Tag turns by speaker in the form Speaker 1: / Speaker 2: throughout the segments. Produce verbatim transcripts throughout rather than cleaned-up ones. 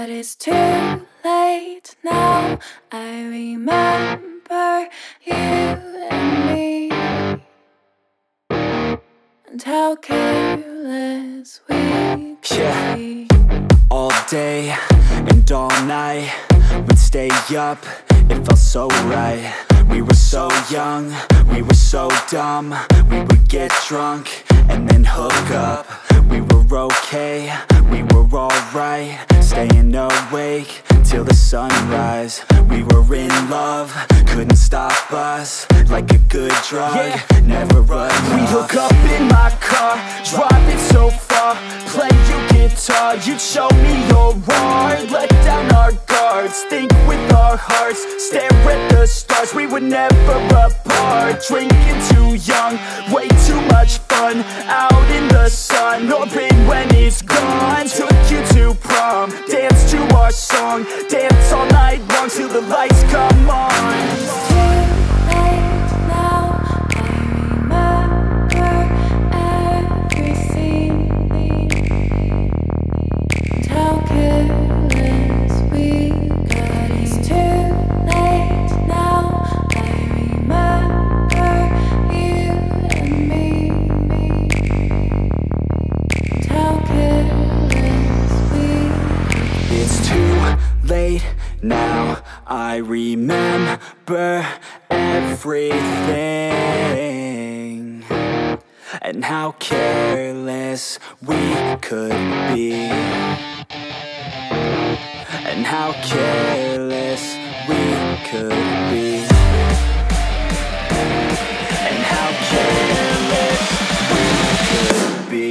Speaker 1: But it's too late now. I remember you and me, and how careless we could
Speaker 2: Yeah.
Speaker 1: be.
Speaker 2: All day and all night, we'd stay up, it felt so right. We were so young, we were so dumb. We would get drunk and then hook up. We were okay, we were alright, staying awake till the sunrise. We were in love, couldn't stop us, like a good drug, yeah. Never enough.
Speaker 3: We hook up in my car, driving so far, play you guitar, you'd show me your art, let down our guards, think with our hearts, stare at the stars. We were never apart, drinking too young, way too much fun, out in the sun, hoping when it's gone. Took you to prom, dance to our song, dance all night long till the lights come on.
Speaker 1: It's too late now. I remember everything, and how careless we got. It's too late now. I remember you and me, and how careless we got.
Speaker 2: It's too late now, I remember everything, and how careless we could be, and how careless we could be, and how careless we could be.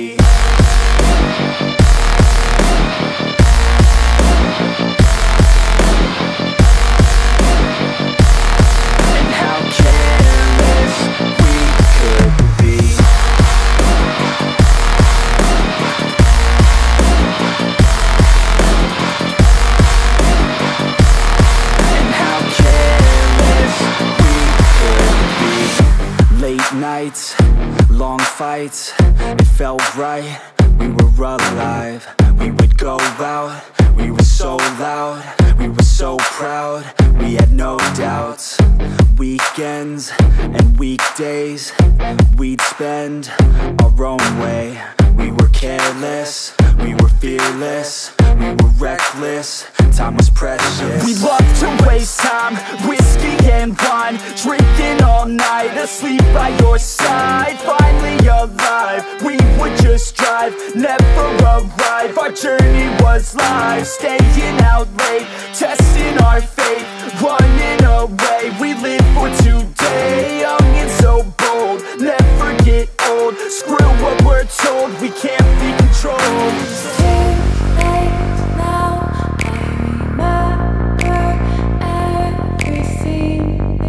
Speaker 2: Nights, long fights, it felt right, we were alive. We would go out, we were so loud, we were so proud, we had no doubts. Weekends and weekdays, we'd spend our own way. We were careless, we were fearless, we were reckless, time was precious.
Speaker 3: We loved to waste time, whiskey and wine, drinking all night, asleep by your side. Finally alive, we would just drive, never arrive. Our journey was live, staying out late, testing our fate, running away. We live for today, young and so bold, never get old. Screw what we're told, we can't be controlled.
Speaker 1: It's too late now. I remember everything,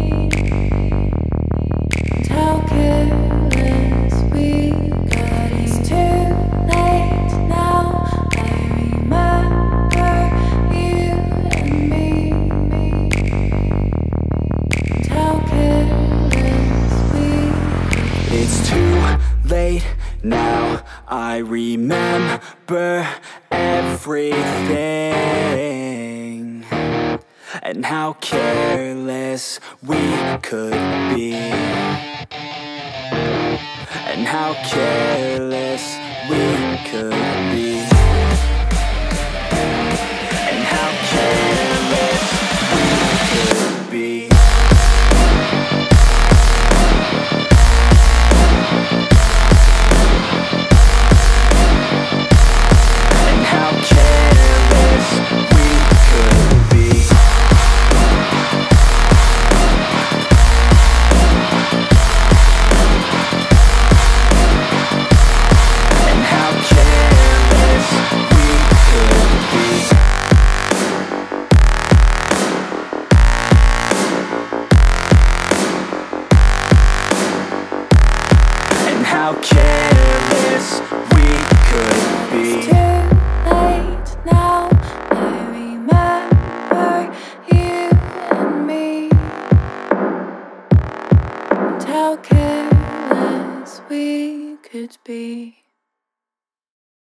Speaker 1: and how careless we got. It's too late now. I remember you and me, and how careless we got.
Speaker 2: It's too late now, I remember everything, and how careless we could be, and how careless we could be.